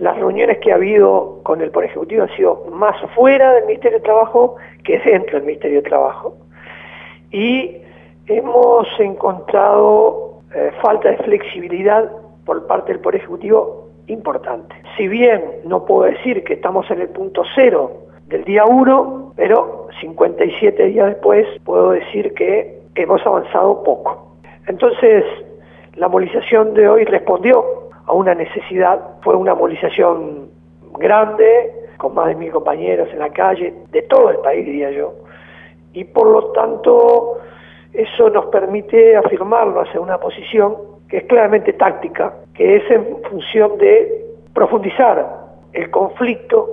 las reuniones que ha habido con el Poder Ejecutivo han sido más fuera del Ministerio de Trabajo que dentro del Ministerio de Trabajo. Y hemos encontrado falta de flexibilidad por parte del Poder Ejecutivo importante. Si bien no puedo decir que estamos en el punto cero del día 1, pero 57 días después puedo decir que hemos avanzado poco. Entonces, la movilización de hoy respondió a una necesidad, fue una movilización grande, con más de 1000 compañeros en la calle, de todo el país diría yo, y por lo tanto eso nos permite afirmarnos en una posición que es claramente táctica, que es en función de profundizar el conflicto